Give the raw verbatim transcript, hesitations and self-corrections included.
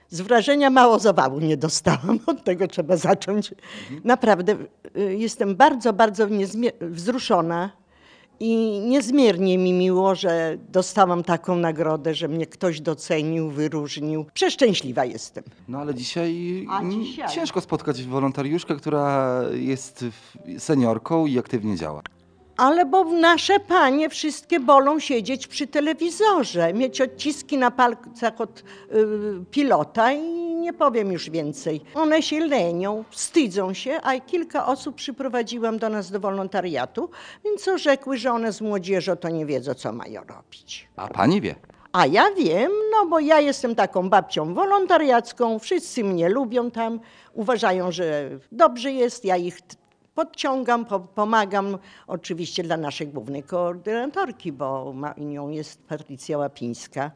Z wrażenia mało zawału nie dostałam, od tego trzeba zacząć. Naprawdę y, jestem bardzo, bardzo niezmie- wzruszona i niezmiernie mi miło, że dostałam taką nagrodę, że mnie ktoś docenił, wyróżnił. Przeszczęśliwa jestem. No ale dzisiaj, A mm, dzisiaj? ciężko spotkać wolontariuszkę, która jest w- seniorką i aktywnie działa. Ale bo nasze panie wszystkie bolą siedzieć przy telewizorze, mieć odciski na palcach od y, pilota i nie powiem już więcej. One się lenią, wstydzą się, a kilka osób przyprowadziłam do nas do wolontariatu, więc orzekły, że one z młodzieżą to nie wiedzą, co mają robić. A pani wie. A ja wiem, no bo ja jestem taką babcią wolontariacką, wszyscy mnie lubią tam, uważają, że dobrze jest, ja ich t- podciągam, po- pomagam oczywiście dla naszej głównej koordynatorki, bo ma, nią jest Patrycja Łapińska.